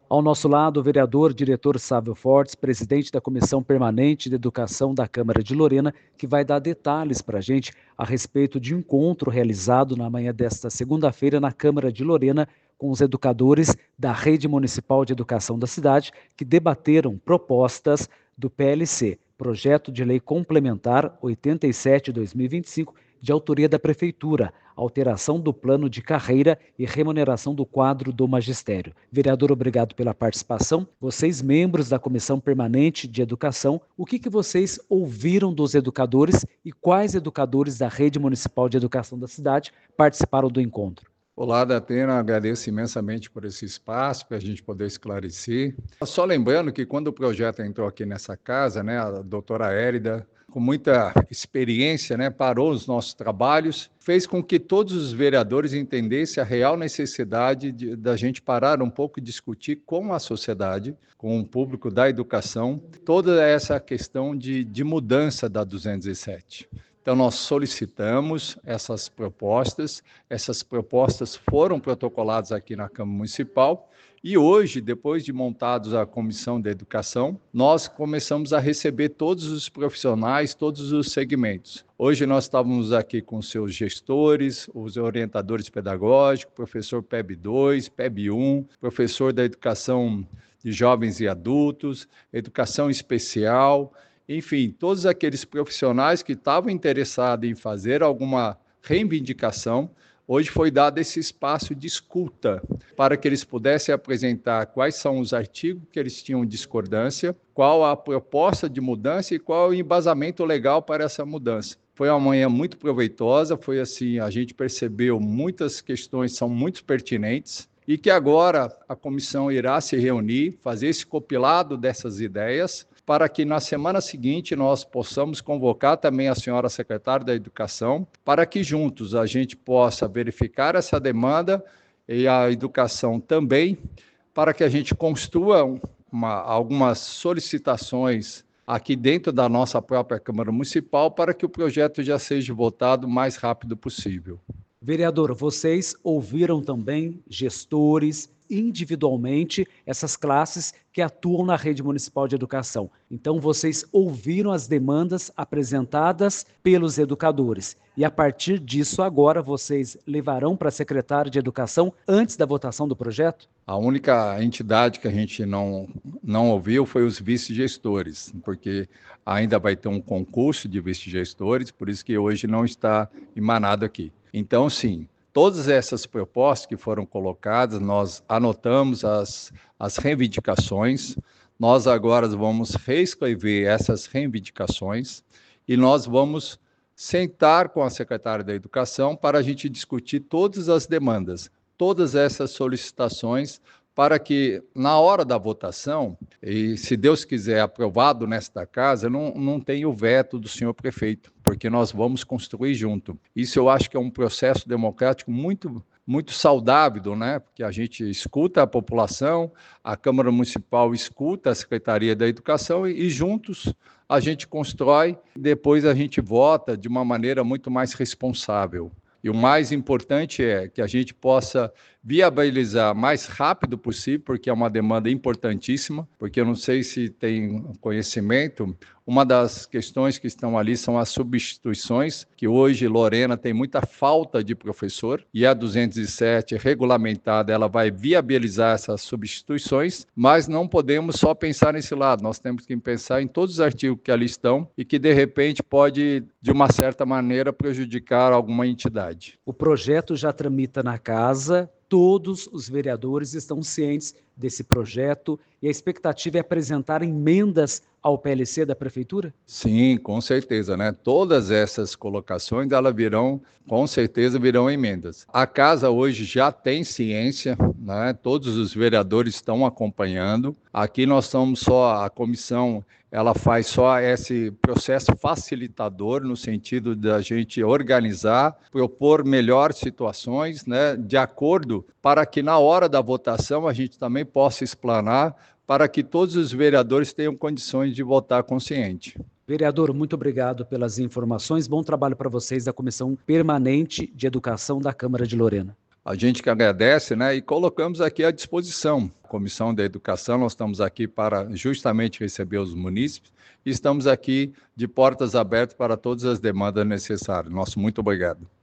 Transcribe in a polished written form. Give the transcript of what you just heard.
Ao nosso lado, o vereador, diretor Sávio Fortes, presidente da Comissão Permanente de Educação da Câmara de Lorena, que vai dar detalhes para a gente a respeito de um encontro realizado na manhã desta segunda-feira na Câmara de Lorena com os educadores da Rede Municipal de Educação da cidade, que debateram propostas do PLC, Projeto de Lei Complementar 87/2025, de autoria da Prefeitura, alteração do plano de carreira e remuneração do quadro do magistério. Vereador, obrigado pela participação. Vocês, membros da Comissão Permanente de Educação, o que vocês ouviram dos educadores e quais educadores da Rede Municipal de Educação da cidade participaram do encontro? Olá, Datena, agradeço imensamente por esse espaço, para a gente poder esclarecer. Só lembrando que quando o projeto entrou aqui nessa casa, a doutora Érida, com muita experiência, parou os nossos trabalhos, fez com que todos os vereadores entendessem a real necessidade da gente parar um pouco e discutir com a sociedade, com o público da educação, toda essa questão de mudança da 207. Então, nós solicitamos essas propostas foram protocoladas aqui na Câmara Municipal e hoje, depois de montados a Comissão de Educação, nós começamos a receber todos os profissionais, todos os segmentos. Hoje nós estávamos aqui com seus gestores, os orientadores pedagógicos, professor PEB 2, PEB 1, professor da Educação de Jovens e Adultos, Educação Especial, enfim, todos aqueles profissionais que estavam interessados em fazer alguma reivindicação, hoje foi dado esse espaço de escuta para que eles pudessem apresentar quais são os artigos que eles tinham discordância, qual a proposta de mudança e qual o embasamento legal para essa mudança. Foi uma manhã muito proveitosa, foi assim, a gente percebeu muitas questões são muito pertinentes e que agora a comissão irá se reunir, fazer esse compilado dessas ideias, para que na semana seguinte nós possamos convocar também a senhora secretária da Educação, para que juntos a gente possa verificar essa demanda e a educação também, para que a gente construa algumas solicitações aqui dentro da nossa própria Câmara Municipal, para que o projeto já seja votado o mais rápido possível. Vereador, vocês ouviram também gestores, individualmente, essas classes que atuam na rede municipal de educação. Então, vocês ouviram as demandas apresentadas pelos educadores. E, a partir disso, agora, vocês levarão para a secretária de Educação antes da votação do projeto? A única entidade que a gente não ouviu foi os vice-gestores, porque ainda vai ter um concurso de vice-gestores, por isso que hoje não está emanado aqui. Então, sim, todas essas propostas que foram colocadas, nós anotamos as reivindicações, nós agora vamos reescrever essas reivindicações e nós vamos sentar com a secretária da Educação para a gente discutir todas as demandas, todas essas solicitações, para que, na hora da votação, e se Deus quiser aprovado nesta casa, não tenha o veto do senhor prefeito, porque nós vamos construir junto. Isso eu acho que é um processo democrático muito saudável, Porque a gente escuta a população, a Câmara Municipal escuta a Secretaria da Educação e juntos a gente constrói, depois a gente vota de uma maneira muito mais responsável. E o mais importante é que a gente possa viabilizar mais rápido possível, porque é uma demanda importantíssima, porque eu não sei se tem conhecimento, uma das questões que estão ali são as substituições, que hoje Lorena tem muita falta de professor, e a 207 regulamentada, ela vai viabilizar essas substituições, mas não podemos só pensar nesse lado, nós temos que pensar em todos os artigos que ali estão e que, de repente, pode, de uma certa maneira, prejudicar alguma entidade. O projeto já tramita na casa, todos os vereadores estão cientes desse projeto e a expectativa é apresentar emendas ao PLC da Prefeitura? Sim, com certeza, Todas essas colocações, com certeza virão emendas. A casa hoje já tem ciência, Todos os vereadores estão acompanhando. Aqui nós estamos só, a comissão, ela faz só esse processo facilitador, no sentido da gente organizar, propor melhores situações, de acordo, para que na hora da votação a gente também possa explanar, para que todos os vereadores tenham condições de votar consciente. Vereador, muito obrigado pelas informações. Bom trabalho para vocês da Comissão Permanente de Educação da Câmara de Lorena. A gente que agradece, né, e colocamos aqui à disposição. A Comissão da Educação, nós estamos aqui para justamente receber os munícipes e estamos aqui de portas abertas para todas as demandas necessárias. Nosso muito obrigado.